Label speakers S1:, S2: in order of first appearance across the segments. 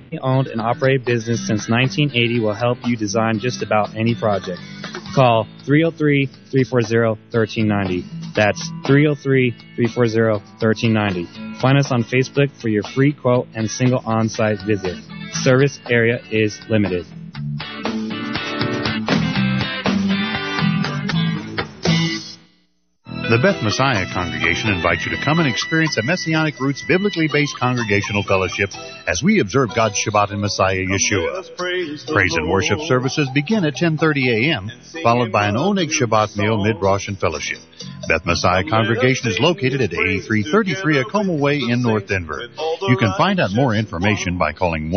S1: Owned and operated business since 1980 will help you design just about any project. Call 303-340-1390. That's 303-340-1390. Find us on Facebook for your free quote and single on-site visit. Service area is limited.
S2: The Beth Messiah Congregation invites you to come and experience a Messianic Roots biblically based congregational fellowship as we observe God's Shabbat in Messiah Yeshua. Praise and worship services begin at 10:30 a.m., followed by an Oneg Shabbat meal mid-Rosh and fellowship. Beth Messiah Congregation is located at 8333 Acoma Way in North Denver. You can find out more information by calling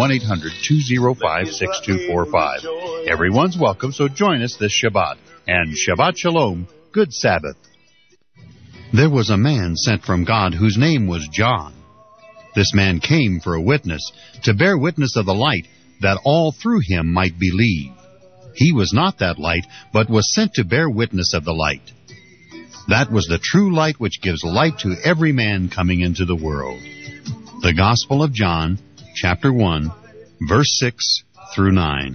S2: 1-800-205-6245. Everyone's welcome, so join us this Shabbat. And Shabbat Shalom, good Sabbath. There was a man sent from God whose name was John. This man came for a witness, to bear witness of the light, that all through him might believe. He was not that light, but was sent to bear witness of the light. That was the true light which gives light to every man coming into the world. The Gospel of John, chapter 1, verse 6 through 9.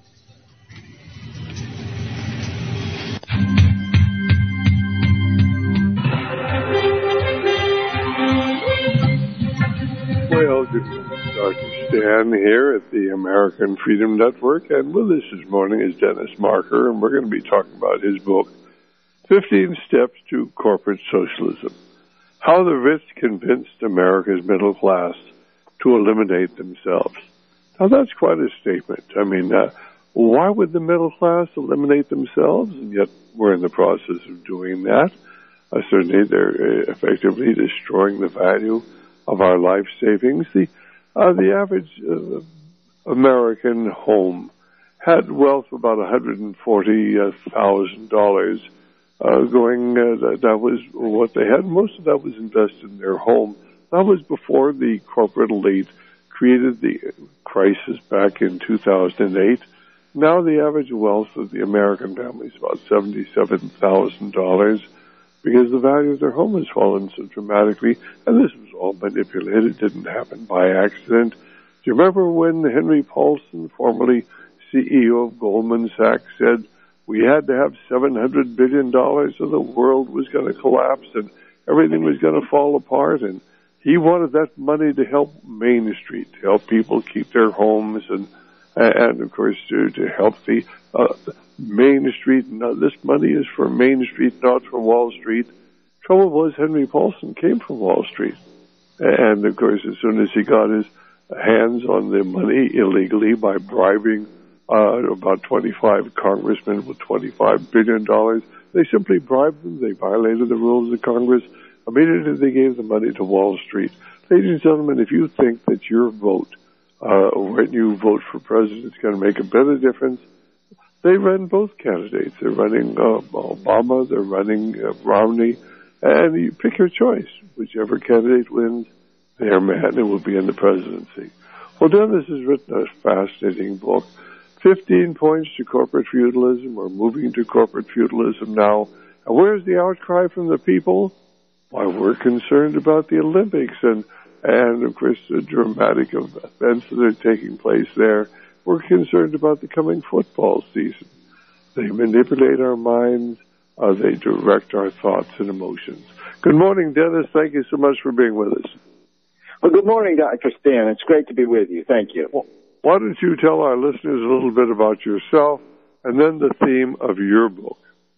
S3: Well, good morning. Dr. Stan here at the American Freedom Network, and with us this morning is Dennis Marker, and we're going to be talking about his book, 15 Steps to Corporate Socialism, How the Rich Convinced America's Middle Class to Eliminate Themselves. Now, that's quite a statement. I mean, why would the middle class eliminate themselves? And yet we're in the process of doing that. Certainly, they're effectively destroying the value of our life savings. The average American home had wealth of about $140,000 going. That was what they had. Most of that was invested in their home. That was before the corporate elite created the crisis back in 2008. Now the average wealth of the American family is about $77,000. Because the value of their home has fallen so dramatically, and this was all manipulated. It didn't happen by accident. Do you remember when Henry Paulson, formerly CEO of Goldman Sachs, said we had to have $700 billion or the world was going to collapse and everything was going to fall apart? And he wanted that money to help Main Street, to help people keep their homes and of course, to help the Main Street. Now, this money is for Main Street, not for Wall Street. Trouble was, Henry Paulson came from Wall Street. And, of course, as soon as he got his hands on the money illegally by bribing about 25 congressmen with $25 billion, they simply bribed them. They violated the rules of Congress. Immediately they gave the money to Wall Street. Ladies and gentlemen, if you think that your vote when you vote for president is going to make a bit of difference, they run both candidates. They're running Obama, they're running Romney, and you pick your choice. Whichever candidate wins, their man, it will be in the presidency. Well, Dennis has written a fascinating book, 15 Points to Corporate Feudalism, or Moving to Corporate Feudalism Now. And where's the outcry from the people? Why, we're concerned about the Olympics and of course, the dramatic events that are taking place there. We're concerned about the coming football season. They manipulate our minds. They direct our thoughts and emotions. Good morning, Dennis. Thank you so much for being with us.
S4: Well, good morning, Dr. Stan. It's great to be with you. Thank you.
S3: Well, why don't you tell our listeners a little bit about yourself and then the theme of your book?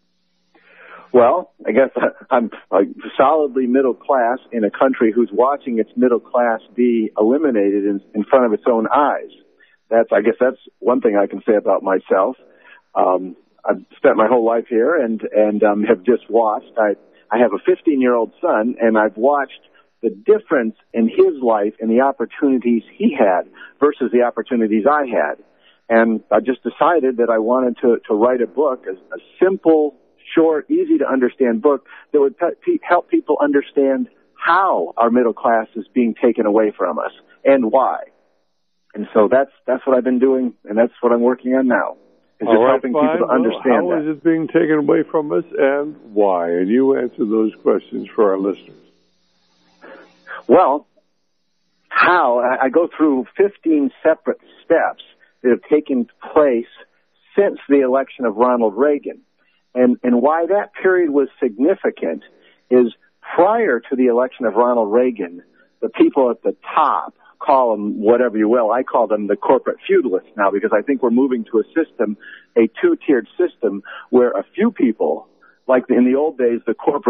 S4: Well, I guess I'm solidly middle class in a country who's watching its middle class be eliminated in front of its own eyes. I guess that's one thing I can say about myself. I've spent my whole life here and have just watched. I have a 15-year-old son, and I've watched the difference in his life and the opportunities he had versus the opportunities I had. And I just decided that I wanted to write a book, a simple, short, easy-to-understand book that would help people understand how our middle class is being taken away from us and why. And so that's what I've been doing, and that's what I'm working on now. Is just helping people to understand
S3: how is it being taken away from us and why? And you answer those questions for our listeners.
S4: Well, how I go through 15 separate steps that have taken place since the election of Ronald Reagan. And why that period was significant is prior to the election of Ronald Reagan, the people at the top, call them whatever you will, I call them the corporate feudalists now, because I think we're moving to a system, a two-tiered system, where a few people, like in the old days,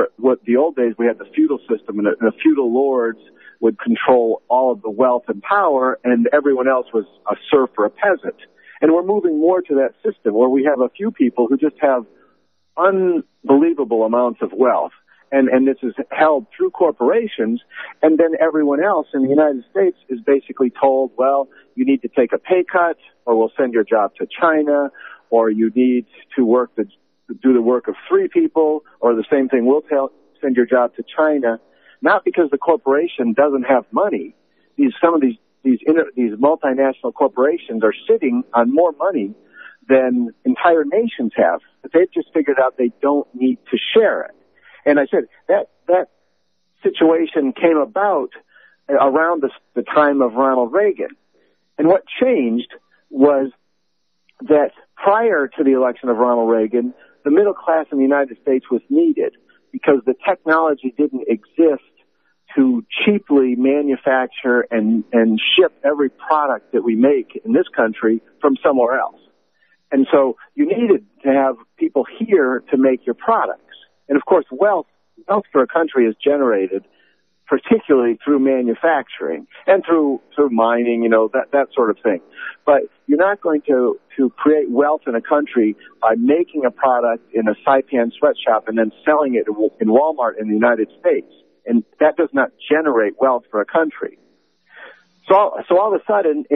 S4: we had the feudal system, and the feudal lords would control all of the wealth and power, and everyone else was a serf or a peasant. And we're moving more to that system where we have a few people who just have unbelievable amounts of wealth. And this is held through corporations, and then everyone else in the United States is basically told, well, you need to take a pay cut, or we'll send your job to China, or you need to do the work of 3 people, or the same thing, we'll send your job to China. Not because the corporation doesn't have money. Some of these multinational corporations are sitting on more money than entire nations have, but they've just figured out they don't need to share it. And I said that situation came about around the time of Ronald Reagan. And what changed was that prior to the election of Ronald Reagan, the middle class in the United States was needed because the technology didn't exist to cheaply manufacture and ship every product that we make in this country from somewhere else. And so you needed to have people here to make your products. And of course, wealth for a country is generated particularly through manufacturing and through mining, that sort of thing. But you're not going to create wealth in a country by making a product in a Saipan sweatshop and then selling it in Walmart in the United States. And that does not generate wealth for a country. So all of a sudden,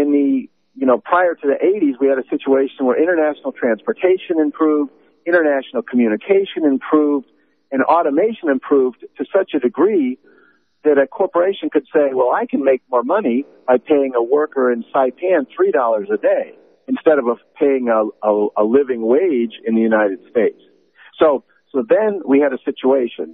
S4: prior to the 80s, we had a situation where international transportation improved, international communication improved, and automation improved to such a degree that a corporation could say, well, I can make more money by paying a worker in Saipan $3 a day instead of paying a living wage in the United States. So then we had a situation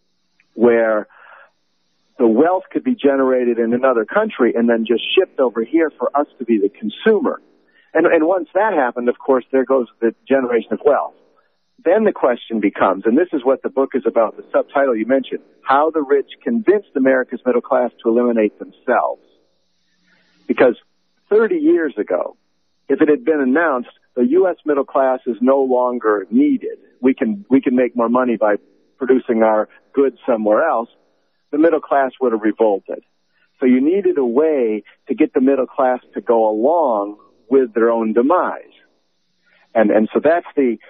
S4: where the wealth could be generated in another country and then just shipped over here for us to be the consumer. And once that happened, of course, there goes the generation of wealth. Then the question becomes, and this is what the book is about, the subtitle you mentioned, How the Rich Convinced America's Middle Class to Eliminate Themselves. Because 30 years ago, if it had been announced the U.S. middle class is no longer needed, we can make more money by producing our goods somewhere else, the middle class would have revolted. So you needed a way to get the middle class to go along with their own demise. And so that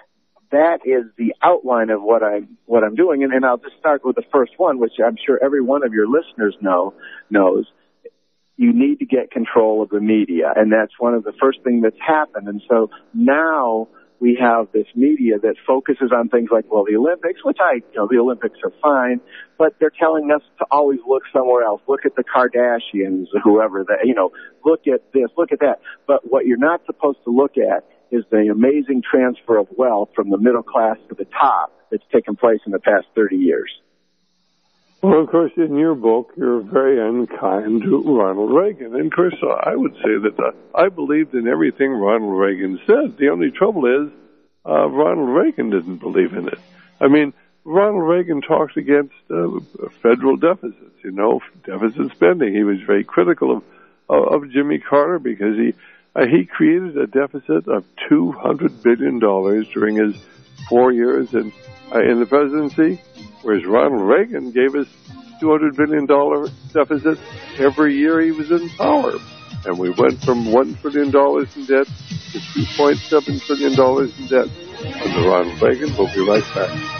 S4: is the outline of what I'm doing. And I'll just start with the first one, which I'm sure every one of your listeners knows. You need to get control of the media. And that's one of the first things that's happened. And so now we have this media that focuses on things like, well, the Olympics, which the Olympics are fine, but they're telling us to always look somewhere else. Look at the Kardashians, whoever look at this, look at that. But what you're not supposed to look at is the amazing transfer of wealth from the middle class to the top that's taken place in the past 30 years.
S3: Well, of course, in your book, you're very unkind to Ronald Reagan. And, of course, I would say that I believed in everything Ronald Reagan said. The only trouble is Ronald Reagan didn't believe in it. I mean, Ronald Reagan talks against federal deficits, deficit spending. He was very critical of Jimmy Carter because he created a deficit of $200 billion during his 4 years in the presidency, whereas Ronald Reagan gave us $200 billion deficit every year he was in power. And we went from $1 trillion in debt to $2.7 trillion in debt under Ronald Reagan. We'll be right back.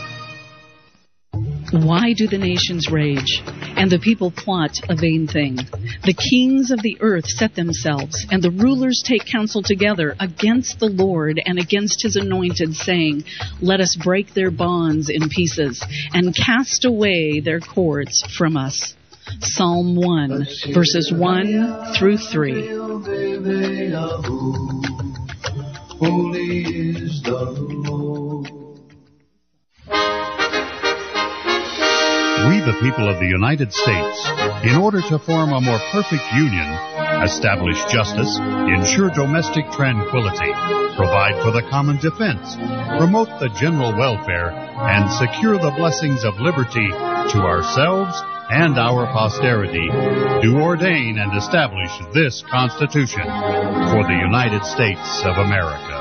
S5: Why do the nations rage, and the people plot a vain thing? The kings of the earth set themselves, and the rulers take counsel together against the Lord and against his anointed, saying, let us break their bonds in pieces, and cast away their cords from us. Psalm 1, verses 1 through 3. Holy is the Lord.
S2: We, the the people of the United States, in order to form a more perfect union, establish justice, ensure domestic tranquility, provide for the common defense, promote the general welfare, and secure the blessings of liberty to ourselves and our posterity, do ordain and establish this Constitution for the United States of America.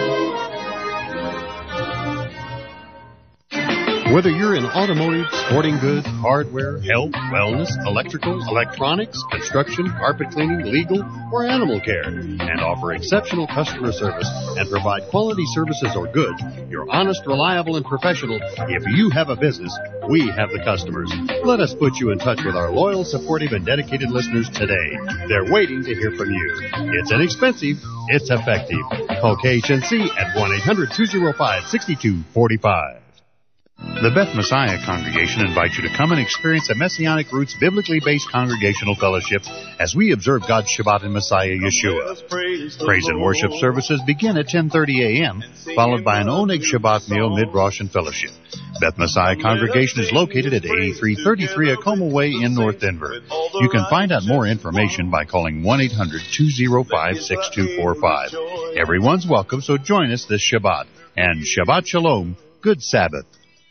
S2: Whether you're in automotive, sporting goods, hardware, health, wellness, electrical, electronics, construction, carpet cleaning, legal, or animal care, and offer exceptional customer service and provide quality services or goods, you're honest, reliable, and professional. If you have a business, we have the customers. Let us put you in touch with our loyal, supportive, and dedicated listeners today. They're waiting to hear from you. It's inexpensive. It's effective. Call KHNC at 1-800-205-6245. The Beth Messiah Congregation invites you to come and experience a Messianic Roots biblically based congregational fellowship as we observe God's Shabbat in Messiah Yeshua. Praise and worship services begin at 10:30 a.m., followed by an Oneg Shabbat meal, mid-Rosh, and fellowship. Beth Messiah Congregation is located at 8333 Acoma Way in North Denver. You can find out more information by calling 1-800-205-6245. Everyone's welcome, so join us this Shabbat. And Shabbat Shalom, good Sabbath.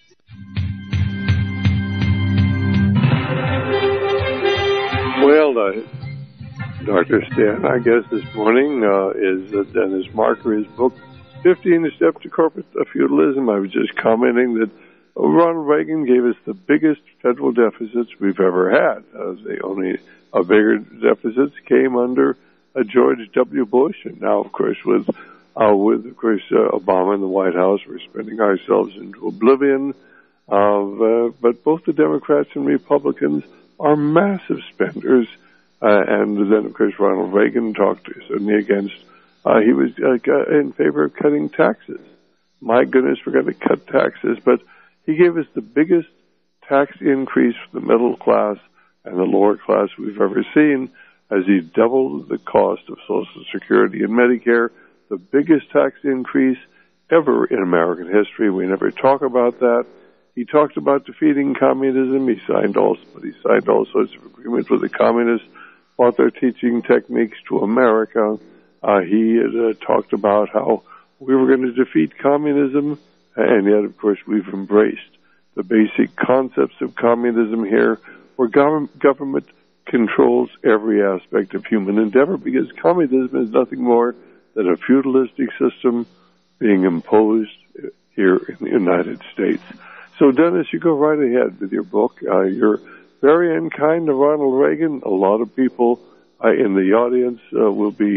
S3: Well, Dr. Stan, I guess this morning is Dennis Marker, his book, 15 Steps to Corporate Feudalism. I was just commenting that Ronald Reagan gave us the biggest federal deficits we've ever had. The only bigger deficits came under George W. Bush, and now, of course, with Obama in the White House, we're spending ourselves into oblivion. But both the Democrats and Republicans are massive spenders, and then, of course, Ronald Reagan talked certainly against, he was in favor of cutting taxes. My goodness, we're going to cut taxes, but he gave us the biggest tax increase for the middle class and the lower class we've ever seen, as he doubled the cost of Social Security and Medicare, the biggest tax increase ever in American history. We never talk about that. He talked about defeating communism. He signed all sorts of agreements with the communists, brought their teaching techniques to America. He talked about how we were going to defeat communism, and yet, of course, we've embraced the basic concepts of communism here, where government controls every aspect of human endeavor, because communism is nothing more than a feudalistic system being imposed here in the United States. So, Dennis, you go right ahead with your book. You're very unkind to Ronald Reagan. A lot of people in the audience will be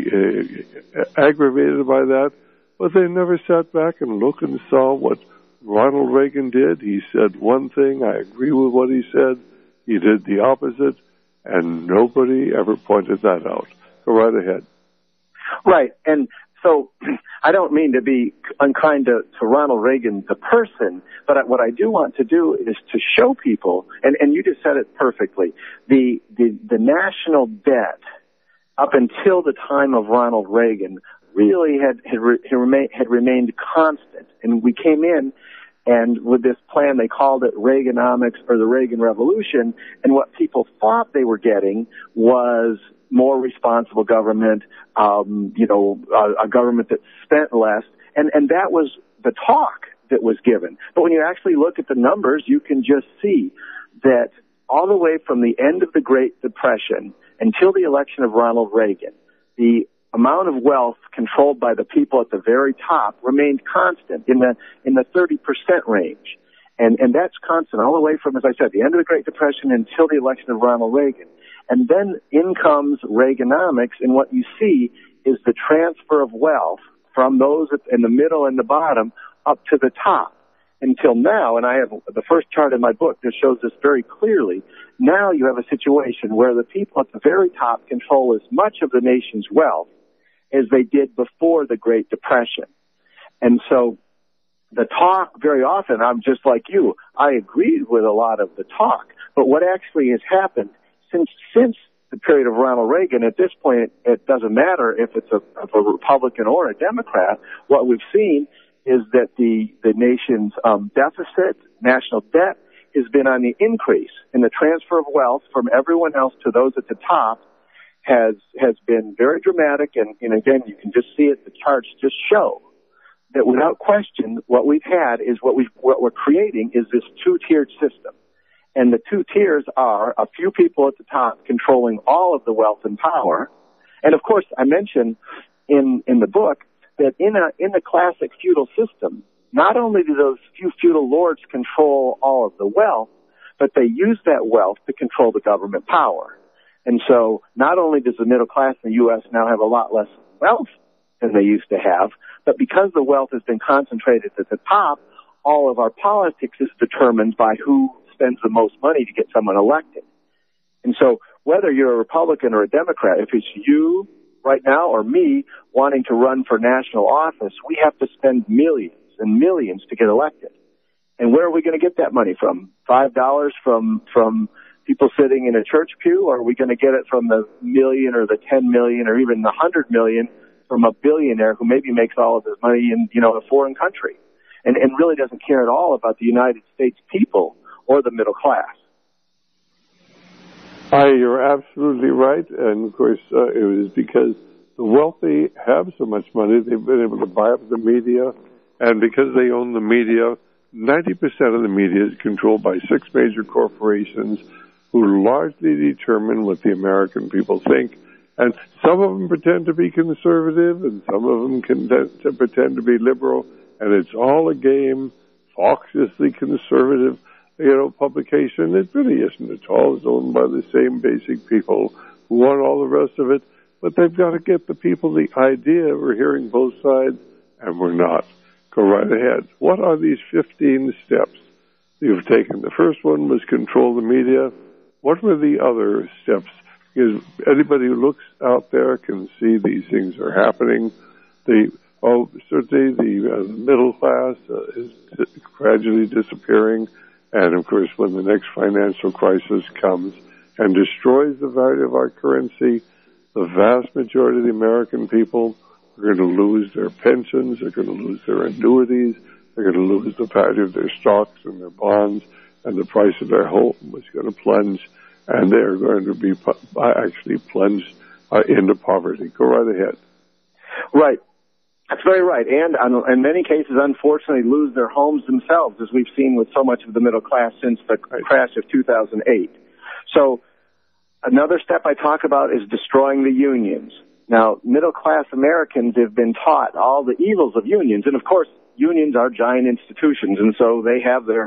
S3: aggravated by that, but they never sat back and looked and saw what Ronald Reagan did. He said one thing. I agree with what he said. He did the opposite, and nobody ever pointed that out. Go right ahead.
S4: Right, and so I don't mean to be unkind to Ronald Reagan, the person, but what I do want to do is to show people, and you just said it perfectly, the national debt up until the time of Ronald Reagan really had remained constant. And we came in, and with this plan, they called it Reaganomics, or the Reagan Revolution, and what people thought they were getting was more responsible government, a government that spent less, and that was the talk that was given. But when you actually look at the numbers, you can just see that all the way from the end of the Great Depression until the election of Ronald Reagan, the amount of wealth controlled by the people at the very top remained constant in the 30% range. And that's constant all the way from, as I said, the end of the Great Depression until the election of Ronald Reagan. And then in comes Reaganomics, and what you see is the transfer of wealth from those in the middle and the bottom up to the top until now. And I have the first chart in my book that shows this very clearly. Now you have a situation where the people at the very top control as much of the nation's wealth as they did before the Great Depression. And so the talk, very often, I'm just like you, I agreed with a lot of the talk. But what actually has happened since the period of Ronald Reagan, at this point, it doesn't matter if it's a Republican or a Democrat. What we've seen is that the nation's deficit, national debt, has been on the increase, and the transfer of wealth from everyone else to those at the top has been very dramatic, and again, you can just see it, the charts just show that without question, what we've had is what we're creating is this two-tiered system. And the two tiers are a few people at the top controlling all of the wealth and power. And of course, I mentioned in the book that in the classic feudal system, not only do those few feudal lords control all of the wealth, but they use that wealth to control the government power. And so not only does the middle class in the U.S. now have a lot less wealth than they used to have, but because the wealth has been concentrated at the top, all of our politics is determined by who spends the most money to get someone elected. And so whether you're a Republican or a Democrat, if it's you right now or me wanting to run for national office, we have to spend millions and millions to get elected. And where are we going to get that money from? $5 from people sitting in a church pew, or are we going to get it from the million or the 10 million or even the 100 million from a billionaire who maybe makes all of his money in, a foreign country and really doesn't care at all about the United States people or the middle class?
S3: You're absolutely right. And of course, it was because the wealthy have so much money, they've been able to buy up the media. And because they own the media, 90% of the media is controlled by 6 major corporations who largely determine what the American people think. And some of them pretend to be conservative, and some of them pretend to be liberal, and it's all a game. Fox is the conservative, publication. It really isn't at all. It's owned by the same basic people who want all the rest of it, but they've got to get the people the idea. We're hearing both sides, and we're not. Go right ahead. What are these 15 steps you've taken? The first one was control the media. What were the other steps? Because anybody who looks out there can see these things are happening. Certainly the middle class is gradually disappearing. And, of course, when the next financial crisis comes and destroys the value of our currency, the vast majority of the American people are going to lose their pensions, they're going to lose their annuities, they're going to lose the value of their stocks and their bonds, and the price of their home is going to plunge, and they're going to be actually plunged into poverty. Go right ahead.
S4: Right. That's very right. And in many cases, unfortunately, lose their homes themselves, as we've seen with so much of the middle class since the crash of 2008. So another step I talk about is destroying the unions. Now, middle-class Americans have been taught all the evils of unions, and of course, unions are giant institutions, and so they have their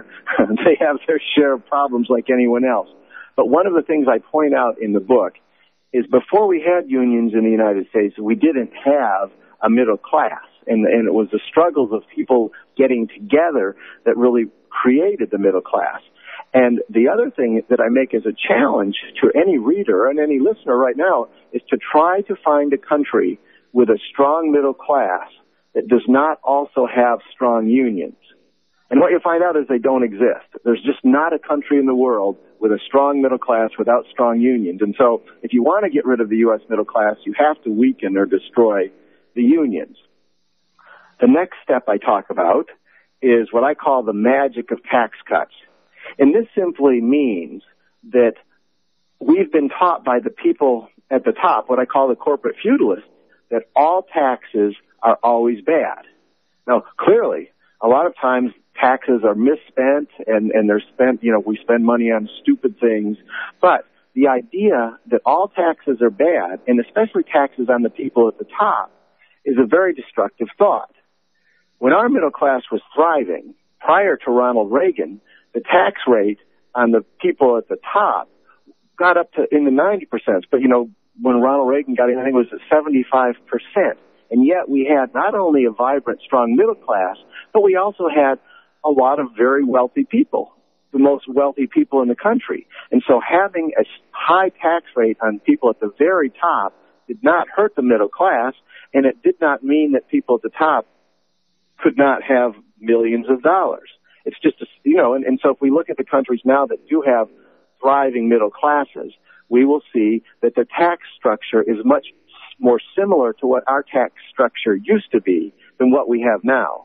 S4: share of problems like anyone else. But one of the things I point out in the book is before we had unions in the United States, we didn't have a middle class, and it was the struggles of people getting together that really created the middle class. And the other thing that I make as a challenge to any reader and any listener right now is to try to find a country with a strong middle class that does not also have strong unions. And what you'll find out is they don't exist. There's just not a country in the world with a strong middle class without strong unions. And so if you want to get rid of the U.S. middle class, you have to weaken or destroy the unions. The next step I talk about is what I call the magic of tax cuts. And this simply means that we've been taught by the people at the top, what I call the corporate feudalists, that all taxes are always bad. Now, clearly, a lot of times taxes are misspent and they're spent, we spend money on stupid things. But the idea that all taxes are bad, and especially taxes on the people at the top, is a very destructive thought. When our middle class was thriving, prior to Ronald Reagan, the tax rate on the people at the top got up to in the 90%. But, when Ronald Reagan got in, I think it was at 75%. And yet we had not only a vibrant, strong middle class, but we also had a lot of very wealthy people, the most wealthy people in the country. And so having a high tax rate on people at the very top did not hurt the middle class, and it did not mean that people at the top could not have millions of dollars. It's just, and so if we look at the countries now that do have thriving middle classes, we will see that the tax structure is much more similar to what our tax structure used to be than what we have now.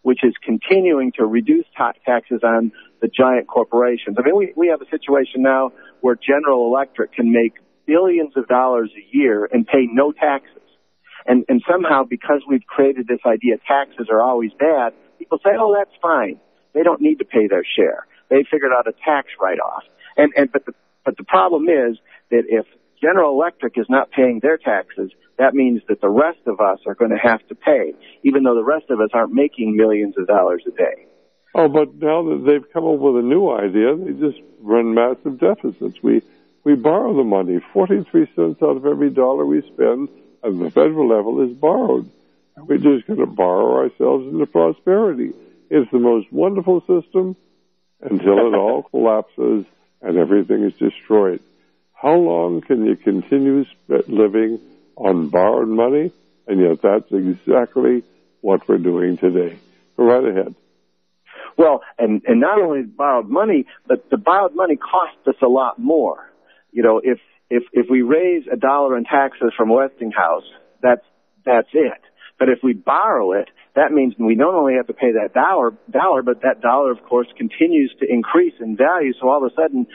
S4: which is continuing to reduce taxes on the giant corporations. I mean, we have a situation now where General Electric can make billions of dollars a year and pay no taxes. And somehow, because we've created this idea taxes are always bad, people say, oh, that's fine. They don't need to pay their share. They figured out a tax write-off. But the problem is that if General Electric is not paying their taxes, that means that the rest of us are going to have to pay, even though the rest of us aren't making millions of dollars a day.
S3: Oh, but now that they've come up with a new idea, they just run massive deficits. We borrow the money. 43 cents out of every dollar we spend at the federal level is borrowed. We're just going to borrow ourselves into prosperity. It's the most wonderful system until it all collapses and everything is destroyed. How long can you continue living on borrowed money? And yet that's exactly what we're doing today. Go right ahead.
S4: Well, and not only borrowed money, but the borrowed money costs us a lot more. You know, if we raise $1 in taxes from Westinghouse, that's it. But if we borrow it, that means we not only have to pay that dollar, but that dollar, of course, continues to increase in value. So all of a sudden,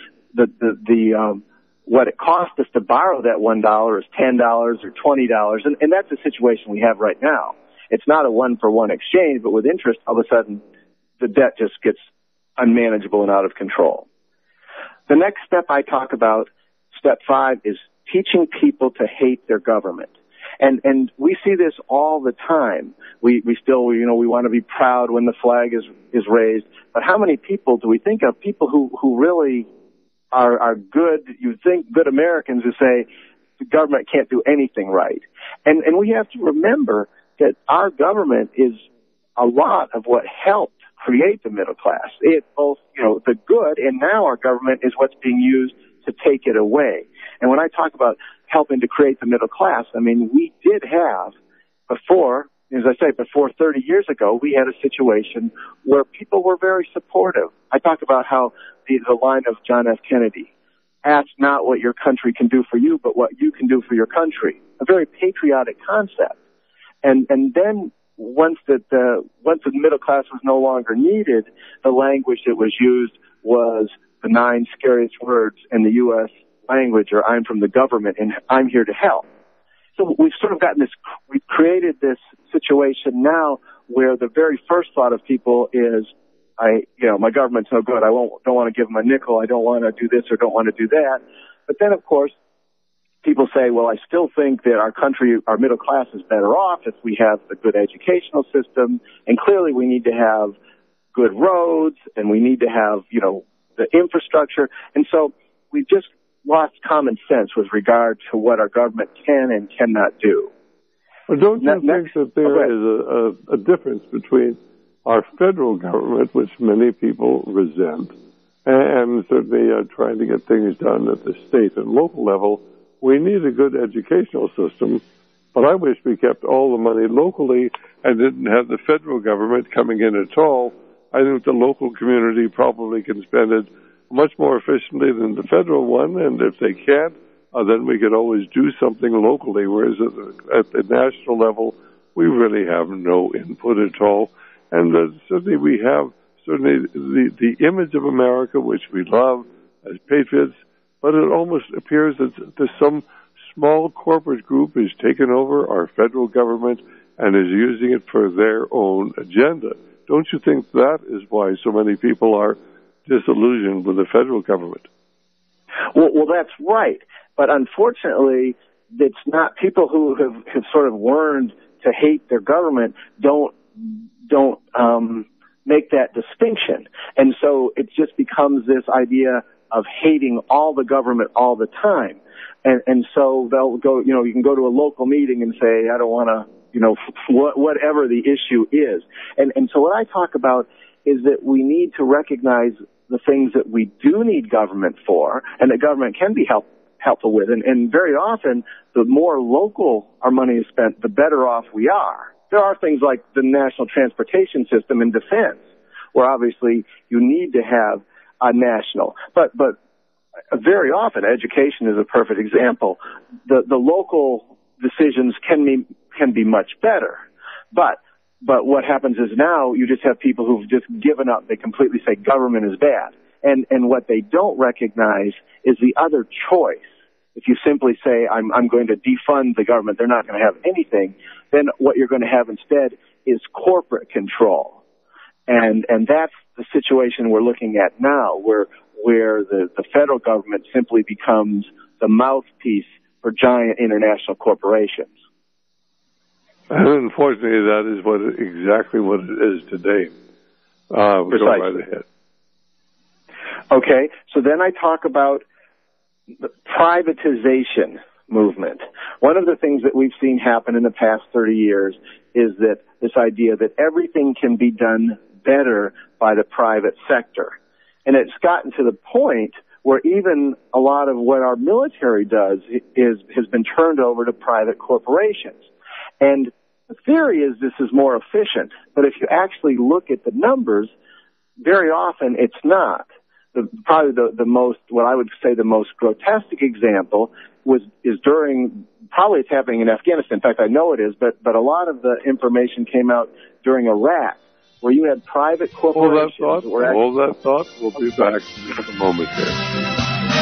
S4: what it cost us to borrow that $1 is $10 or $20, and that's the situation we have right now. It's not a one-for-one exchange, but with interest, all of a sudden, the debt just gets unmanageable and out of control. The next step I talk about, step 5, is teaching people to hate their government. And we see this all the time. We still, we want to be proud when the flag is raised. But how many people do we think of, people who really are good, you think good Americans who say the government can't do anything right? And we have to remember that our government is a lot of what helped create the middle class. It both, the good, and now our government is what's being used to take it away. And when I talk about helping to create the middle class, I mean, we did have before 30 years ago, we had a situation where people were very supportive. I talk about how the line of John F. Kennedy, ask not what your country can do for you, but what you can do for your country. A very patriotic concept. And then once the middle class was no longer needed, the language that was used was the 9 scariest words in the U.S. language, or I'm from the government and I'm here to help. So we've sort of we've created this situation now where the very first thought of people is, my government's no good. I don't want to give them a nickel. I don't want to do this or don't want to do that. But then, of course, people say, well, I still think that our middle class is better off if we have a good educational system. And clearly we need to have good roads and we need to have, the infrastructure. And so we've just lost common sense with regard to what our government can and cannot do.
S3: Well, don't you think that there is a difference between our federal government, which many people resent, and certainly trying to get things done at the state and local level? We need a good educational system, but I wish we kept all the money locally and didn't have the federal government coming in at all. I think the local community probably can spend it much more efficiently than the federal one, and if they can't, then we could always do something locally, whereas at the national level, we really have no input at all. And certainly we have the image of America, which we love as patriots, but it almost appears that there's some small corporate group is taken over our federal government and is using it for their own agenda. Don't you think that is why so many people are disillusioned with the federal government?
S4: Well, that's right. But unfortunately, it's not people who have sort of learned to hate their government don't make that distinction. And so it just becomes this idea of hating all the government all the time. And so they'll go, you can go to a local meeting and say, I don't want to, whatever the issue is. And so what I talk about is that we need to recognize the things that we do need government for and that government can be helpful with. And very often, the more local our money is spent, the better off we are. There are things like the national transportation system and defense, where obviously you need to have a national. But very often, education is a perfect example. The local decisions can be much better. But But what happens is now you just have people who've just given up. They completely say government is bad. And what they don't recognize is the other choice. If you simply say, I'm going to defund the government, they're not going to have anything, then what you're going to have instead is corporate control. And that's the situation we're looking at now, where the federal government simply becomes the mouthpiece for giant international corporations.
S3: And unfortunately, that is exactly what it is today. Go right ahead.
S4: Okay, so then I talk about the privatization movement. One of the things that we've seen happen in the past 30 years is that this idea that everything can be done better by the private sector. And it's gotten to the point where even a lot of what our military does has been turned over to private corporations. And the theory is this is more efficient, but if you actually look at the numbers, very often it's not. Probably the most, what I would say the most grotesque example is during, probably it's happening in Afghanistan. In fact, I know it is, but a lot of the information came out during Iraq, where you had private corporations.
S3: Hold that thought. We'll be back in just a moment there.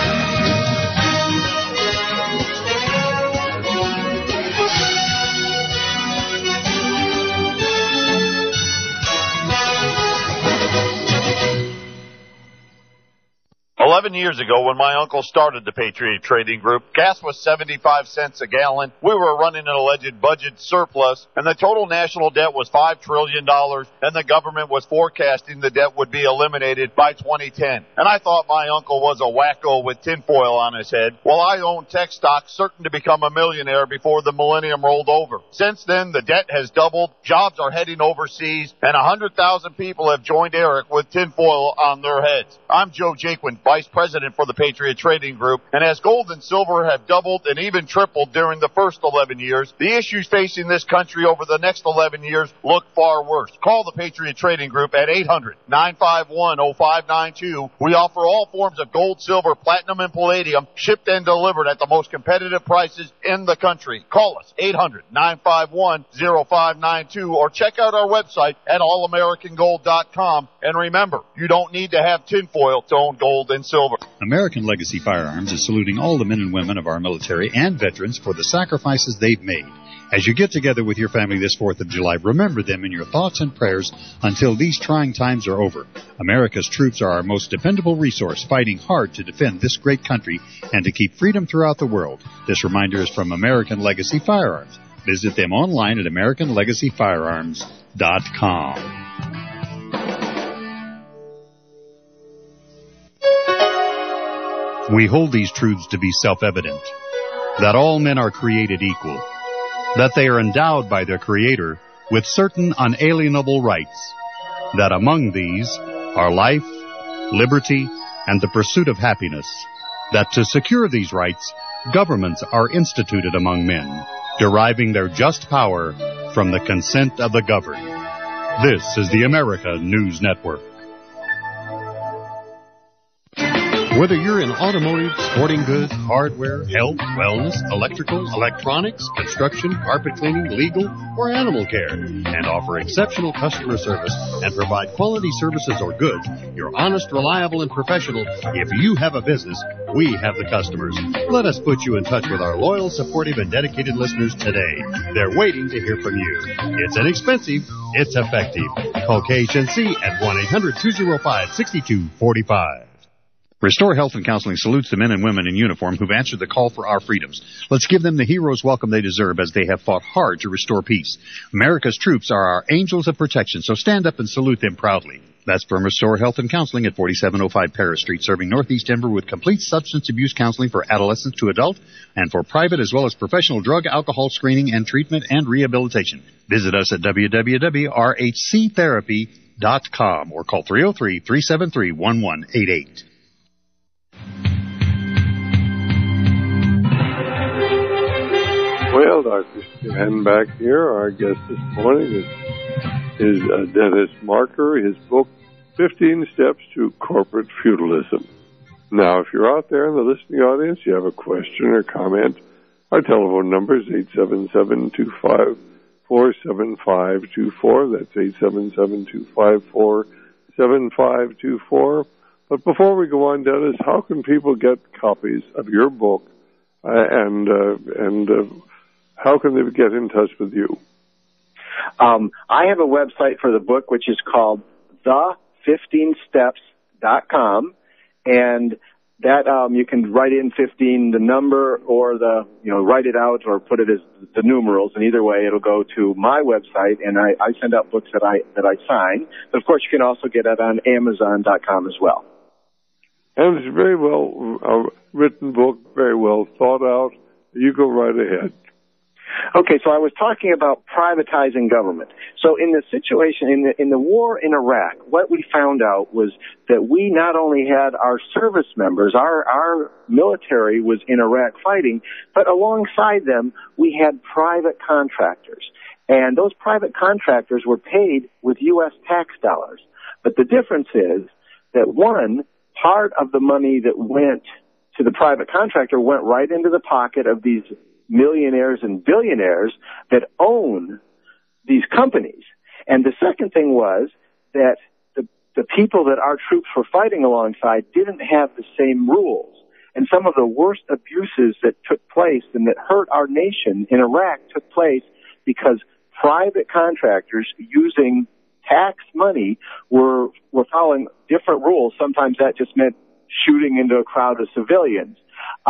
S6: 11 years ago, when my uncle started the Patriot Trading Group, gas was 75 cents a gallon. We were running an alleged budget surplus, and the total national debt was $5 trillion, and the government was forecasting the debt would be eliminated by 2010. And I thought my uncle was a wacko with tinfoil on his head. Well, I owned tech stocks certain to become a millionaire before the millennium rolled over. Since then, the debt has doubled, jobs are heading overseas, and 100,000 people have joined Eric with tinfoil on their heads. I'm Joe Jaquin, Vice President for the Patriot Trading Group, and as gold and silver have doubled and even tripled during the first 11 years, the issues facing this country over the next 11 years look far worse. Call the Patriot Trading Group at 800-951-0592. We offer all forms of gold, silver, platinum, and palladium, shipped and delivered at the most competitive prices in the country. Call us, 800-951-0592, or check out our website at allamericangold.com. And remember, you don't need to have tinfoil to own gold and silver.
S2: American Legacy Firearms is saluting all the men and women of our military and veterans for the sacrifices they've made. As you get together with your family this 4th of July, remember them in your thoughts and prayers until these trying times are over. America's troops are our most dependable resource, fighting hard to defend this great country and to keep freedom throughout the world. This reminder is from American Legacy Firearms. Visit them online at AmericanLegacyFirearms.com. We hold these truths to be self-evident, that all men are created equal, that they are endowed by their Creator with certain unalienable rights, that among these are life, liberty, and the pursuit of happiness, that to secure these rights, governments are instituted among men, deriving their just power from the consent of the governed. This is the America News Network. Whether you're in automotive, sporting goods, hardware, health, wellness, electrical, electronics, construction, carpet cleaning, legal, or animal care, and offer exceptional customer service and provide quality services or goods, you're honest, reliable, and professional. If you have a business, we have the customers. Let us put you in touch with our loyal, supportive, and dedicated listeners today. They're waiting to hear from you. It's inexpensive. It's effective. Call KHNC at 1-800-205-6245. Restore Health and Counseling salutes the men and women in uniform who've answered the call for our freedoms. Let's give them the hero's welcome they deserve as they have fought hard to restore peace. America's troops are our angels of protection, so stand up and salute them proudly. That's from Restore Health and Counseling at 4705 Paris Street, serving Northeast Denver with complete substance abuse counseling for adolescents to adult and for private as well as professional drug, alcohol screening and treatment and rehabilitation. Visit us at www.rhctherapy.com or call 303-373-1188.
S3: Well, Dr. Stephen back here. Our guest this morning is Dennis Marker. His book, 15 Steps to Corporate Feudalism. Now, if you're out there in the listening audience, you have a question or comment, our telephone number is 877-254. That's 877-254-7524. But before we go on, Dennis, how can people get copies of your book, and how can they get in touch with you?
S4: I have a website for the book, which is called the15steps.com, and that you can write in 15, the number, or write it out or put it as the numerals, and either way it'll go to my website, and I send out books that I sign. But of course you can also get it on Amazon.com as well.
S3: And it's a very well written book, very well thought out. You go right ahead.
S4: Okay, so I was talking about privatizing government. So in the situation, in the war in Iraq, what we found out was that we not only had our service members, our military was in Iraq fighting, but alongside them, we had private contractors. And those private contractors were paid with U.S. tax dollars. But the difference is that one, part of the money that went to the private contractor went right into the pocket of these millionaires and billionaires that own these companies. And the second thing was that the people that our troops were fighting alongside didn't have the same rules. And some of the worst abuses that took place and that hurt our nation in Iraq took place because private contractors using tax money were following different rules. Sometimes that just meant shooting into a crowd of civilians.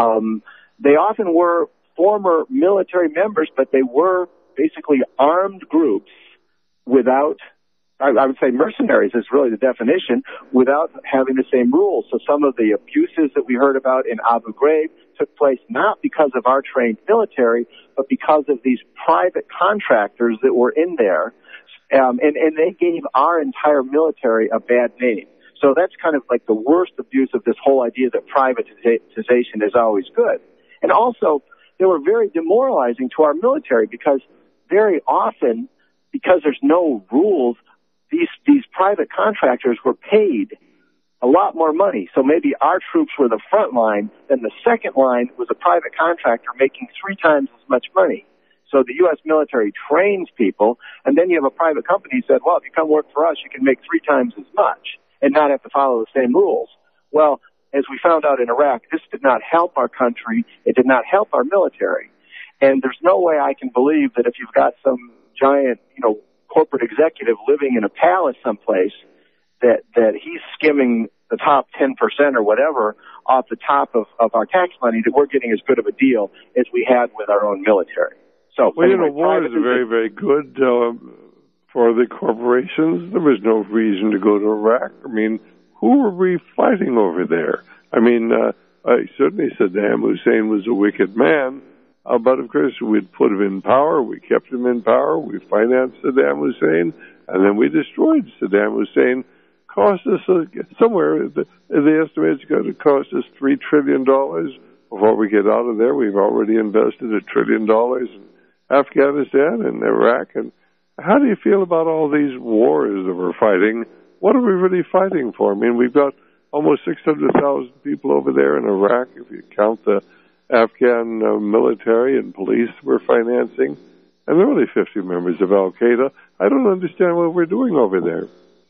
S4: They often were former military members, but they were basically armed groups without, I would say mercenaries is really the definition, without having the same rules. So some of the abuses that we heard about in Abu Ghraib took place not because of our trained military, but because of these private contractors that were in there. And they gave our entire military a bad name. So that's kind of like the worst abuse of this whole idea that privatization is always good. And also, they were very demoralizing to our military because very often, because there's no rules, these private contractors were paid a lot more money. So maybe our troops were the front line, then the second line was a private contractor making 3 times as much money. So the U.S. military trains people, and then you have a private company that said, well, if you come work for us, you can make 3 times as much and not have to follow the same rules. Well, as we found out in Iraq, this did not help our country. It did not help our military. And there's no way I can believe that if you've got some giant, corporate executive living in a palace someplace, that he's skimming the top 10% or whatever off the top of our tax money, that we're getting as good of a deal as we had with our own military. So,
S3: well, war is very, very good for the corporations. There was no reason to go to Iraq. I mean, who were we fighting over there? I mean, certainly Saddam Hussein was a wicked man, but of course we'd put him in power, we kept him in power, we financed Saddam Hussein, and then we destroyed Saddam Hussein. Cost us somewhere, the estimate is going to cost us $3 trillion before we get out of there. We've already invested $1 trillion in Afghanistan and Iraq. And how do you feel about all these wars that we're fighting? What are we really fighting for? I mean, we've got almost 600,000 people over there in Iraq, if you count the Afghan military and police we're financing, and there are only 50 members of Al-Qaeda. I don't understand what we're doing over there.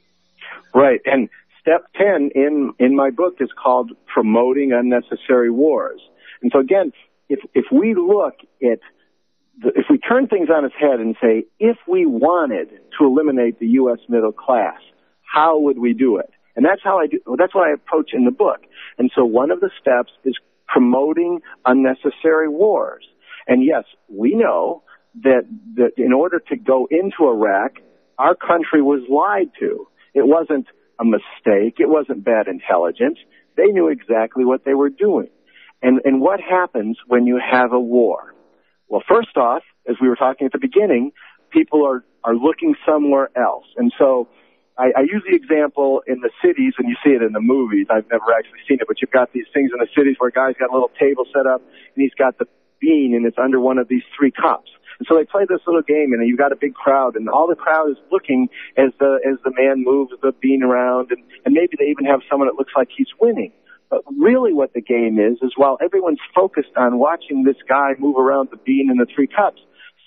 S4: Right, and step 10 in my book is called Promoting Unnecessary Wars. And so again, if we look at if we turn things on its head and say, if we wanted to eliminate the U.S. middle class, how would we do it? And that's what I approach in the book. And so one of the steps is promoting unnecessary wars. And yes, we know that in order to go into Iraq, our country was lied to. It wasn't a mistake. It wasn't bad intelligence. They knew exactly what they were doing. And what happens when you have a war? Well, first off, as we were talking at the beginning, people are looking somewhere else. And so I use the example in the cities, and you see it in the movies. I've never actually seen it, but you've got these things in the cities where a guy's got a little table set up, and he's got the bean, and it's under one of these 3 cups. And so they play this little game, and you've got a big crowd, and all the crowd is looking as the man moves the bean around, and maybe they even have someone that looks like he's winning. But really what the game is while everyone's focused on watching this guy move around the bean and the 3 cups,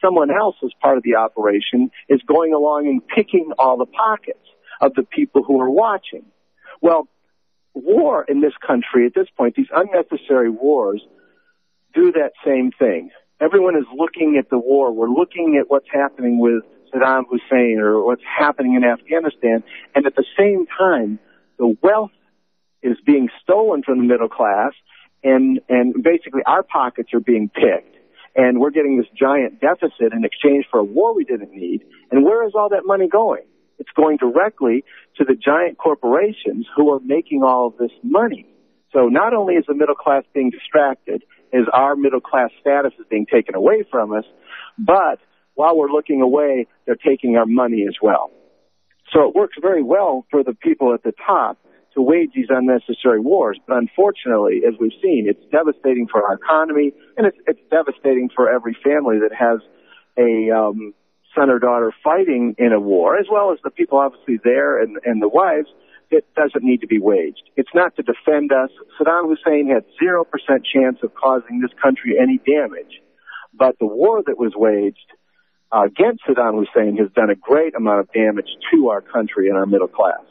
S4: someone else, as part of the operation, is going along and picking all the pockets of the people who are watching. Well, war in this country at this point, these unnecessary wars, do that same thing. Everyone is looking at the war. We're looking at what's happening with Saddam Hussein or what's happening in Afghanistan, and at the same time, the wealth is being stolen from the middle class, and basically our pockets are being picked, and we're getting this giant deficit in exchange for a war we didn't need. And where is all that money going? It's going directly to the giant corporations who are making all of this money. So not only is the middle class being distracted, is our middle class status is being taken away from us, but while we're looking away, they're taking our money as well. So it works very well for the people at the top to wage these unnecessary wars. But unfortunately, as we've seen, it's devastating for our economy, and it's devastating for every family that has a son or daughter fighting in a war, as well as the people obviously there and the wives. It doesn't need to be waged. It's not to defend us. Saddam Hussein had 0% chance of causing this country any damage. But the war that was waged against Saddam Hussein has done a great amount of damage to our country and our middle class.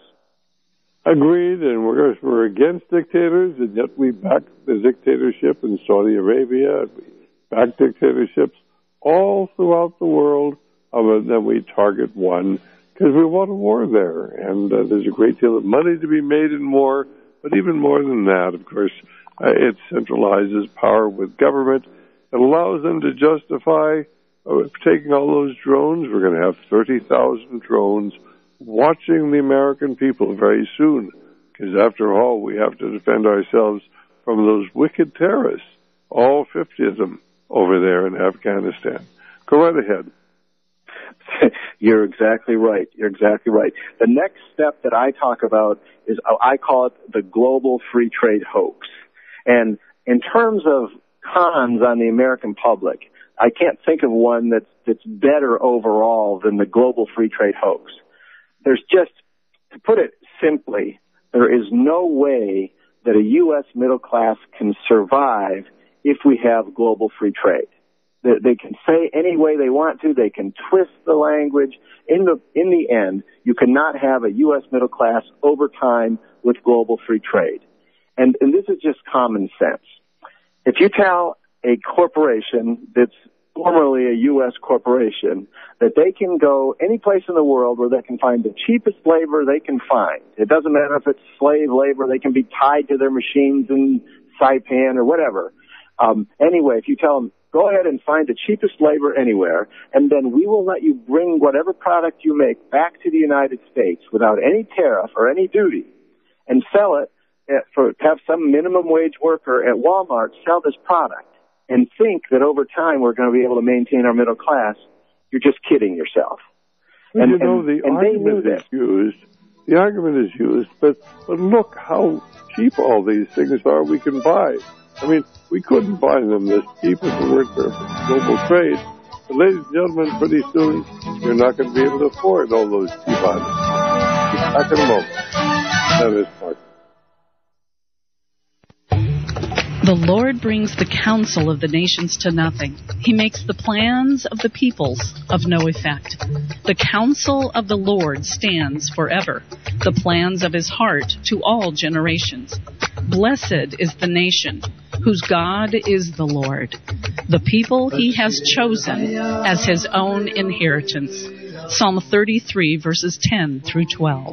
S3: Agreed, and we're against dictators, and yet we back the dictatorship in Saudi Arabia, and we back dictatorships all throughout the world, and then we target one because we want a war there. And there's a great deal of money to be made in war, but even more than that, of course, it centralizes power with government. It allows them to justify taking all those drones. We're going to have 30,000 drones watching the American people very soon, because after all, we have to defend ourselves from those wicked terrorists, all 50 of them over there in Afghanistan. Go right ahead.
S4: You're exactly right. You're exactly right. The next step that I talk about is, I call it the global free trade hoax. And in terms of cons on the American public, I can't think of one that's better overall than the global free trade hoax. There's just, to put it simply, there is no way that a U.S. middle class can survive if we have global free trade. They can say any way they want to. They can twist the language. In the end, you cannot have a U.S. middle class over time with global free trade. And this is just common sense. If you tell a corporation that's formerly a U.S. corporation that they can go any place in the world where they can find the cheapest labor they can find, it doesn't matter if it's slave labor, they can be tied to their machines in Saipan or whatever. Anyway, if you tell them, go ahead and find the cheapest labor anywhere, and then we will let you bring whatever product you make back to the United States without any tariff or any duty, and sell it have some minimum wage worker at Walmart sell this product, and think that over time we're going to be able to maintain our middle class, you're just kidding yourself.
S3: Well, and the argument is used. The argument is used, but look how cheap all these things are we can buy. I mean, we couldn't buy them this cheap if it weren't for global trade. But ladies and gentlemen, pretty soon you're not going to be able to afford all those cheap items. Back in a moment. That is Mark.
S5: The Lord brings the counsel of the nations to nothing. He makes the plans of the peoples of no effect. The counsel of the Lord stands forever, the plans of his heart to all generations. Blessed is the nation whose God is the Lord, the people he has chosen as his own inheritance. Psalm 33, verses 10 through 12.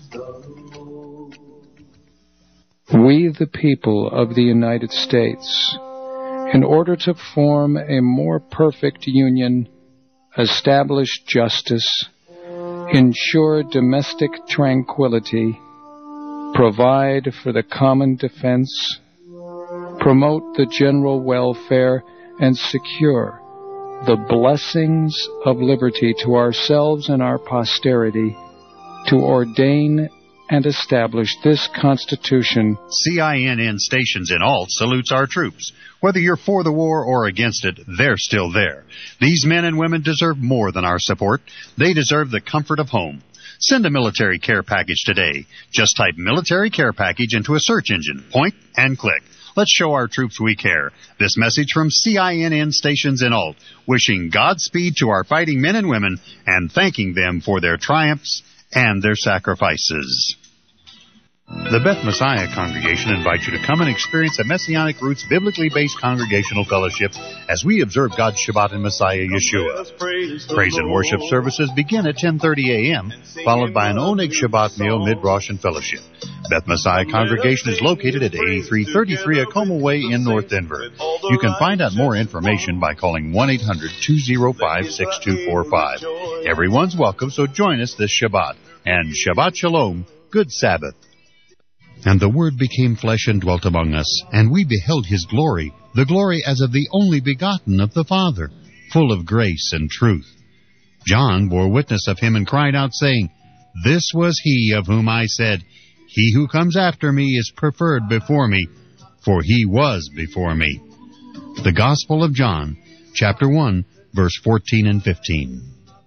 S7: We, the people of the United States, in order to form a more perfect union, establish justice, ensure domestic tranquility, provide for the common defense, promote the general welfare, and secure the blessings of liberty to ourselves and our posterity, to ordain and establish this Constitution.
S2: CINN stations in Alt salutes our troops. Whether you're for the war or against it, they're still there. These men and women deserve more than our support. They deserve the comfort of home. Send a military care package today. Just type military care package into a search engine, point and click. Let's show our troops we care. This message from CINN stations in Alt, wishing Godspeed to our fighting men and women and thanking them for their triumphs and their sacrifices. The Beth Messiah Congregation invites you to come and experience a Messianic Roots biblically based congregational fellowship as we observe God's Shabbat in Messiah Yeshua. Praise and worship services begin at 10:30 a.m., followed by an Oneg Shabbat meal, mid-Rosh, and fellowship. Beth Messiah Congregation is located at 8333 Acoma Way in North Denver. You can find out more information by calling 1-800-205-6245. Everyone's welcome, so join us this Shabbat. And Shabbat Shalom, good Sabbath. And the Word became flesh and dwelt among us, and we beheld His glory, the glory as of the only begotten of the Father, full of grace and truth. John bore witness of Him and cried out, saying, This was He of whom I said, He who comes after me is preferred before me, for He was before me. The Gospel of John, chapter 1, verse 14 and 15.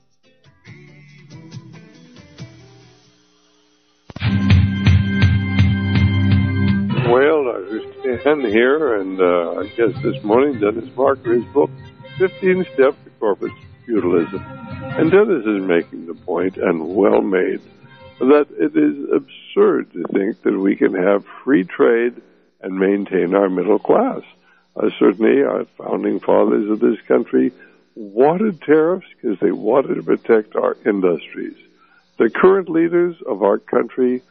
S3: Well, I was standing here, and I guess this morning Dennis Marker, his book, 15 Steps to Corporate Feudalism. And Dennis is making the point, and well made, that it is absurd to think that we can have free trade and maintain our middle class. Certainly, our founding fathers of this country wanted tariffs because they wanted to protect our industries. The current leaders of our country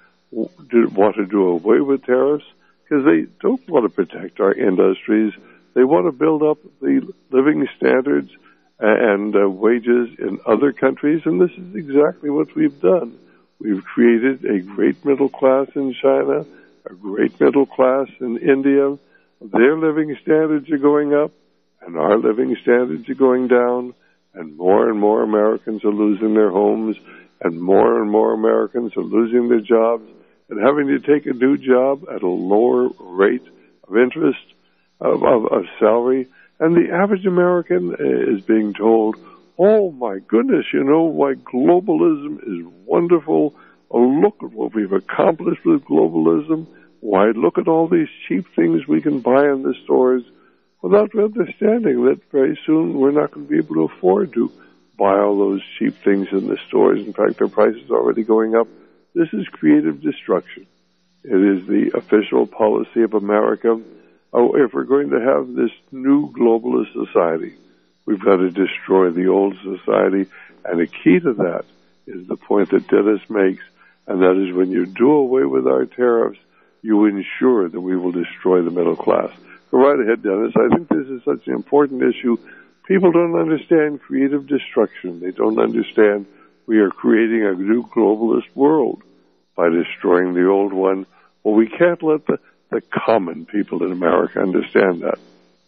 S3: want to do away with tariffs because they don't want to protect our industries. They want to build up the living standards and wages in other countries, and this is exactly what we've done. We've created a great middle class in China, a great middle class in India. Their living standards are going up, and our living standards are going down, and more Americans are losing their homes, and more Americans are losing their jobs and having to take a new job at a lower rate of interest, of salary. And the average American is being told, oh my goodness, why globalism is wonderful. Oh, look at what we've accomplished with globalism. Why, look at all these cheap things we can buy in the stores, without understanding that very soon we're not going to be able to afford to buy all those cheap things in the stores. In fact, their prices are already going up. This is creative destruction. It is the official policy of America. Oh, if we're going to have this new globalist society, we've got to destroy the old society. And the key to that is the point that Dennis makes, and that is when you do away with our tariffs, you ensure that we will destroy the middle class. Go right ahead, Dennis. I think this is such an important issue. People don't understand creative destruction. They don't understand we are creating a new globalist world by destroying the old one. Well, we can't let the common people in America understand that.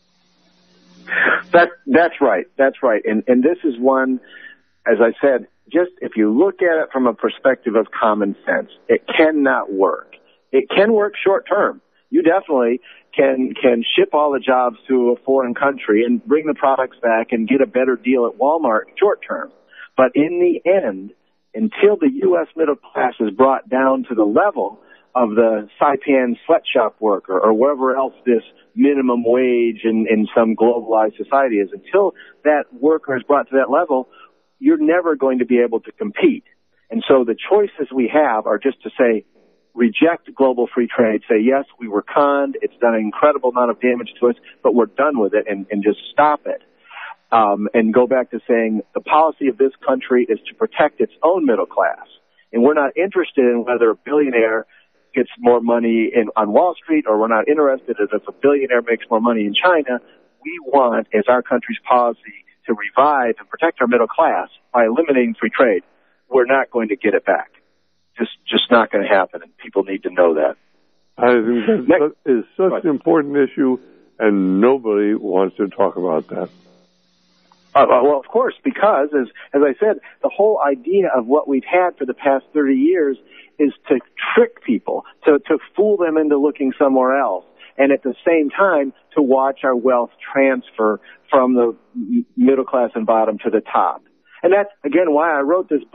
S4: That's right. That's right. And this is one, as I said, just if you look at it from a perspective of common sense, it cannot work. It can work short term. You definitely can ship all the jobs to a foreign country and bring the products back and get a better deal at Walmart short term. But in the end, until the U.S. middle class is brought down to the level of the Saipan sweatshop worker or wherever else this minimum wage in some globalized society is, until that worker is brought to that level, you're never going to be able to compete. And so the choices we have are just to say, reject global free trade, say, yes, we were conned, it's done an incredible amount of damage to us, but we're done with it, and just stop it. And go back to saying the policy of this country is to protect its own middle class. And we're not interested in whether a billionaire gets more money on Wall Street, or we're not interested in if a billionaire makes more money in China. We want, as our country's policy, to revive and protect our middle class by eliminating free trade. We're not going to get it back. Just not going to happen, and people need to know that.
S3: I think that is such an important issue, and nobody wants to talk about that.
S4: Well, of course, because, as I said, the whole idea of what we've had for the past 30 years is to trick people, to fool them into looking somewhere else, and at the same time to watch our wealth transfer from the middle class and bottom to the top. And that's, again, why I wrote this book,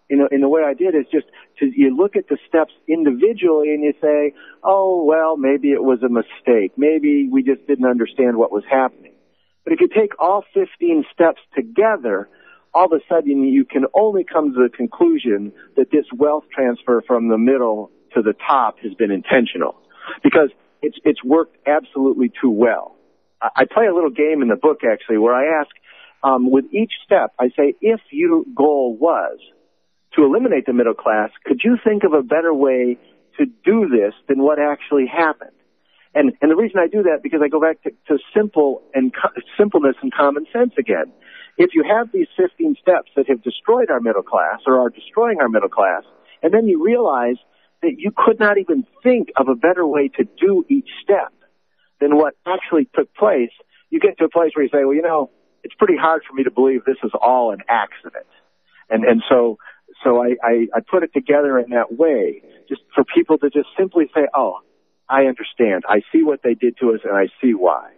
S4: in the way I did is just you look at the steps individually and you say, oh, well, maybe it was a mistake. Maybe we just didn't understand what was happening. But if you take all 15 steps together, all of a sudden you can only come to the conclusion that this wealth transfer from the middle to the top has been intentional, because it's worked absolutely too well. I play a little game in the book, actually, where I ask, with each step, I say, if your goal was to eliminate the middle class, could you think of a better way to do this than what actually happened? And the reason I do that, because I go back to simpleness and common sense again. If you have these 15 steps that have destroyed our middle class or are destroying our middle class, and then you realize that you could not even think of a better way to do each step than what actually took place, you get to a place where you say, well, you know, it's pretty hard for me to believe this is all an accident. And so I put it together in that way, just for people to just simply say, oh, I understand. I see what they did to us, and I see why.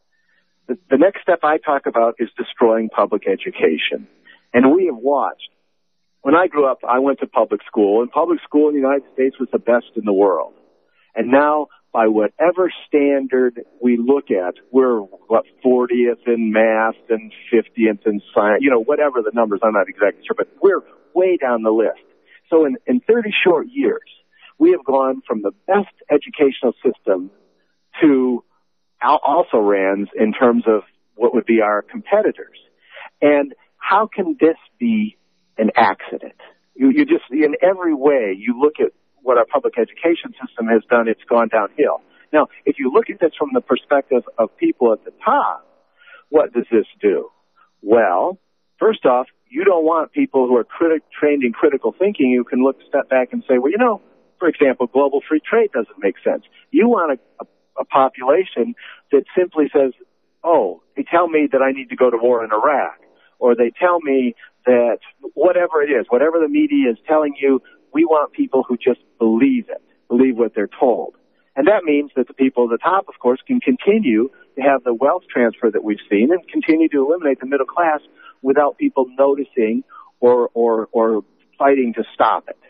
S4: The next step I talk about is destroying public education. And we have watched. When I grew up, I went to public school, and public school in the United States was the best in the world. And now, by whatever standard we look at, we're, 40th in math and 50th in science, whatever the numbers, I'm not exactly sure, but we're way down the list. So in 30 short years, we have gone from the best educational system to also rans in terms of what would be our competitors. And how can this be an accident? You just, in every way, you look at what our public education system has done, it's gone downhill. Now, if you look at this from the perspective of people at the top, what does this do? Well, first off, you don't want people who are trained in critical thinking who can step back and say, well, for example, global free trade doesn't make sense. You want a population that simply says, oh, they tell me that I need to go to war in Iraq, or they tell me that whatever it is, whatever the media is telling you, we want people who just believe it, believe what they're told. And that means that the people at the top, of course, can continue to have the wealth transfer that we've seen and continue to eliminate the middle class without people noticing or fighting to stop it.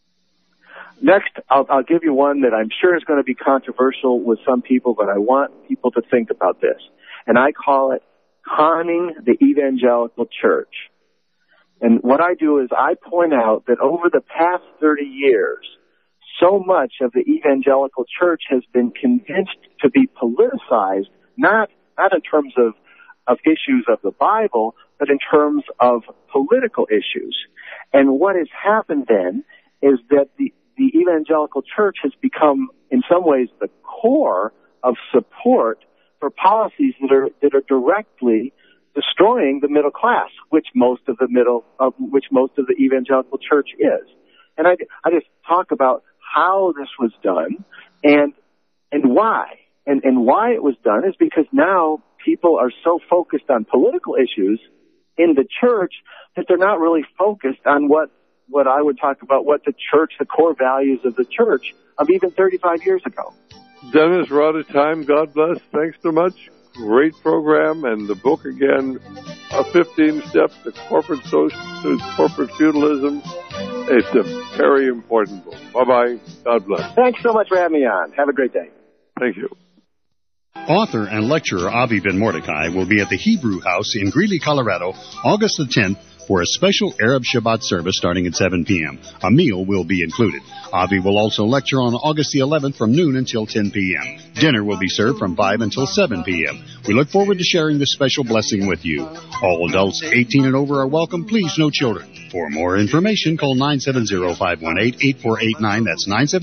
S4: Next, I'll give you one that I'm sure is going to be controversial with some people, but I want people to think about this. And I call it conning the evangelical church. And what I do is I point out that over the past 30 years, so much of the evangelical church has been convinced to be politicized, not in terms of issues of the Bible, but in terms of political issues. And what has happened then is that the evangelical church has become, in some ways, the core of support for policies that are directly destroying the middle class, which most of the evangelical church is. And I just talk about how this was done and why. And why it was done is because now people are so focused on political issues in the church that they're not really focused on what I would talk about, what the church, the core values of the church of even 35 years ago.
S8: Dennis, we're out of time. God bless. Thanks so much. Great program. And the book again, 15 Steps to Corporate Feudalism. It's a very important book. Bye-bye. God bless.
S4: Thanks so much for having me on. Have a great day.
S8: Thank you.
S2: Author and lecturer Avi Ben Mordechai will be at the Hebrew House in Greeley, Colorado, August the 10th for a special Arab Shabbat service starting at 7 p.m. A meal will be included. Avi will also lecture on August the 11th from noon until 10 p.m. Dinner will be served from 5 until 7 p.m. We look forward to sharing this special blessing with you. All adults 18 and over are welcome. Please, no children. For more information, call 970-518-8489. That's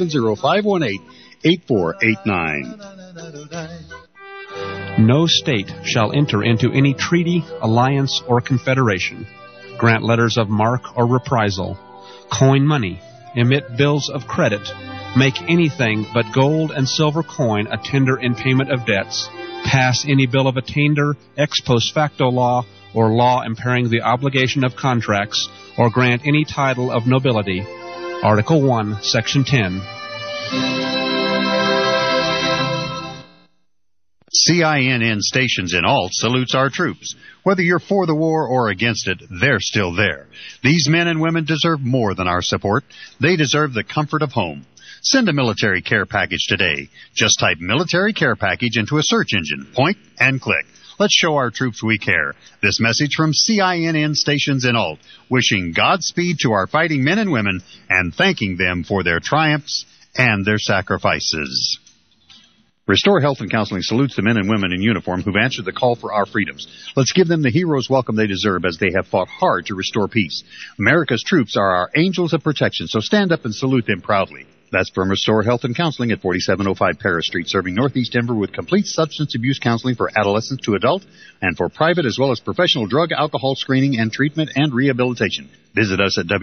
S2: 970-518-8489.
S9: No state shall enter into any treaty, alliance, or confederation, grant letters of marque or reprisal, coin money, emit bills of credit, make anything but gold and silver coin a tender in payment of debts, pass any bill of attainder, ex post facto law, or law impairing the obligation of contracts, or grant any title of nobility. Article 1, Section 10.
S2: CINN Stations in Alt salutes our troops. Whether you're for the war or against it, they're still there. These men and women deserve more than our support. They deserve the comfort of home. Send a military care package today. Just type military care package into a search engine. Point and click. Let's show our troops we care. This message from CINN Stations in Alt, wishing Godspeed to our fighting men and women and thanking them for their triumphs and their sacrifices. Restore Health and Counseling salutes the men and women in uniform who've answered the call for our freedoms. Let's give them the hero's welcome they deserve as they have fought hard to restore peace. America's troops are our angels of protection, so stand up and salute them proudly. That's from Restore Health and Counseling at 4705 Paris Street, serving Northeast Denver with complete substance abuse counseling for adolescents to adult and for private as well as professional drug, alcohol screening and treatment and rehabilitation. Visit us at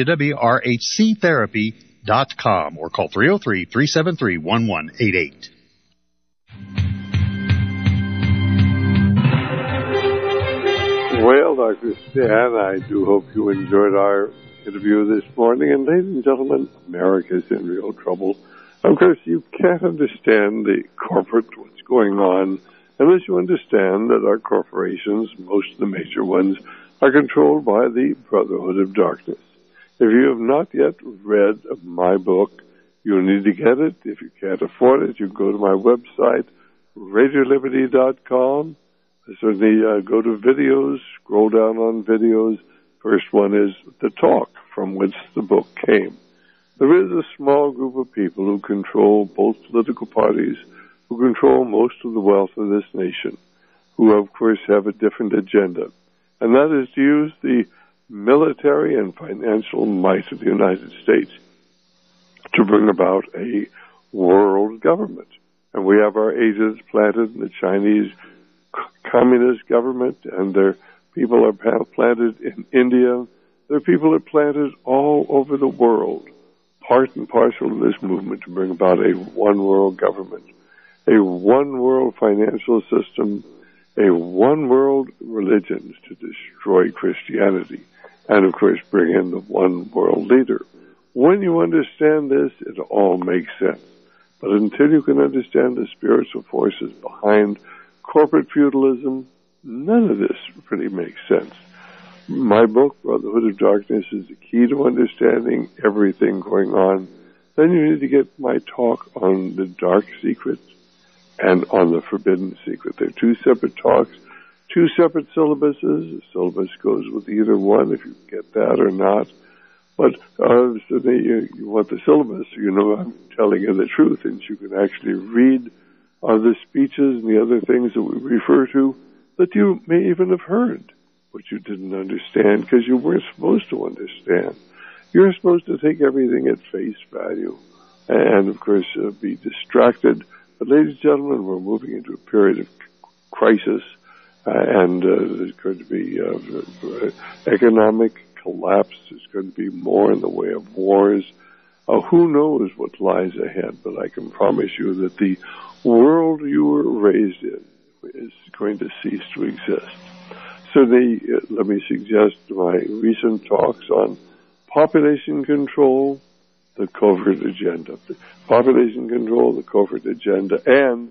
S2: www.rhctherapy.com or call 303-373-1188.
S8: Well, Dr. Stan, I do hope you enjoyed our interview this morning. And ladies and gentlemen, America's in real trouble. Of course, you can't understand the corporate, what's going on, unless you understand that our corporations, most of the major ones, are controlled by the Brotherhood of Darkness. If you have not yet read my book, you need to get it. If you can't afford it, you can go to my website, RadioLiberty.com. Certainly go to videos, scroll down on videos. First one is the talk from which the book came. There is a small group of people who control both political parties, who control most of the wealth of this nation, who of course have a different agenda. And that is to use the military and financial might of the United States to bring about a world government. And we have our agents planted in the Chinese Communist government, and their people are planted in India. Their people are planted all over the world, part and parcel of this movement to bring about a one-world government, a one-world financial system, a one-world religion to destroy Christianity, and of course bring in the one-world leader. When you understand this, it all makes sense. But until you can understand the spiritual forces behind corporate feudalism, none of this really makes sense. My book, Brotherhood of Darkness, is the key to understanding everything going on. Then you need to get my talk on the dark secret and on the forbidden secret. They're two separate talks, two separate syllabuses. The syllabus goes with either one, if you get that or not. But so you want the syllabus, so you know I'm telling you the truth, and you can actually read the speeches and the other things that we refer to that you may even have heard, but you didn't understand because you weren't supposed to understand. You're supposed to take everything at face value and, of course, be distracted. But, ladies and gentlemen, we're moving into a period of crisis, and there's going to be economic collapse. There's going to be more in the way of wars. Who knows what lies ahead, but I can promise you that the world you were raised in is going to cease to exist. So let me suggest my recent talks on population control, the covert agenda. Population control, the covert agenda, and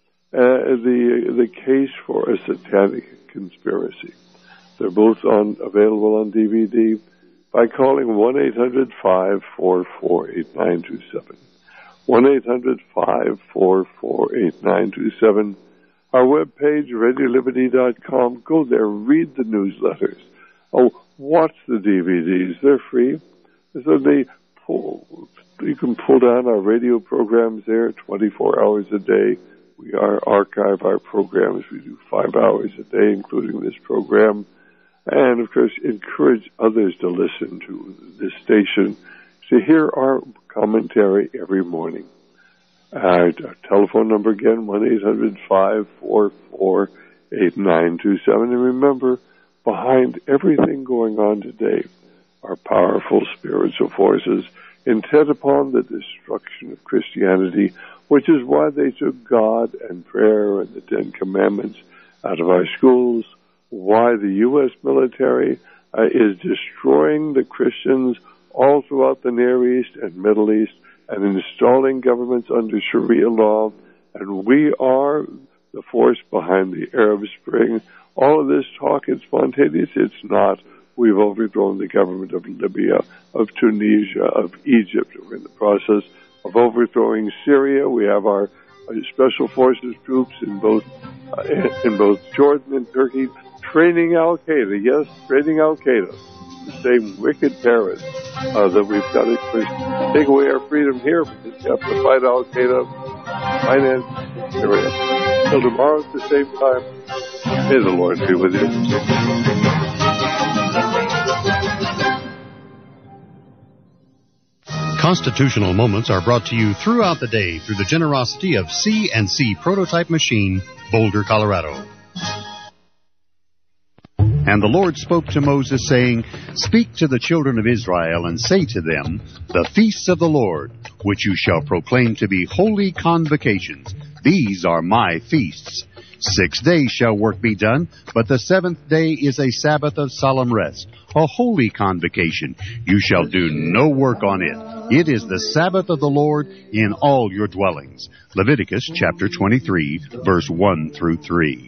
S8: the case for a satanic conspiracy. They're both available on DVD by calling 1-800-544-8927. 1-800-544-8927. Our webpage, RadioLiberty.com. Go there, read the newsletters. Watch the DVDs. They're free. So you can pull down our radio programs there 24 hours a day. We archive our programs. We do 5 hours a day, including this program. And, of course, encourage others to listen to this station, to hear our commentary every morning. Our telephone number again, 1-800-544-8927. And remember, behind everything going on today are powerful spiritual forces intent upon the destruction of Christianity, which is why they took God and prayer and the Ten Commandments out of our schools, why the U.S. military is destroying the Christians all throughout the Near East and Middle East and installing governments under Sharia law. And we are
S3: the force behind the Arab Spring. All of this talk is spontaneous. It's not. We've overthrown the government of Libya, of Tunisia, of Egypt. We're in the process of overthrowing Syria. We have our special forces troops in both Jordan and Turkey training Al-Qaeda. Yes, training Al-Qaeda. The same wicked terrorists that we've got to take away our freedom here because you have to fight Al-Qaeda, finance Syria. So tomorrow at the same time, may the Lord be with you.
S2: Constitutional Moments are brought to you throughout the day through the generosity of C&C Prototype Machine, Boulder, Colorado. And the Lord spoke to Moses, saying, Speak to the children of Israel, and say to them, The feasts of the Lord, which you shall proclaim to be holy convocations, these are my feasts. 6 days shall work be done, but the 7th day is a Sabbath of solemn rest, a holy convocation. You shall do no work on it. It is the Sabbath of the Lord in all your dwellings. Leviticus chapter 23, verse 1 through 3.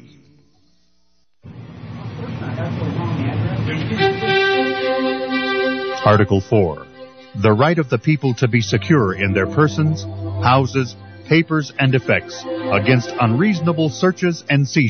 S2: Article 4. The right of the people to be secure in their persons, houses, papers, and effects against unreasonable searches and seizures.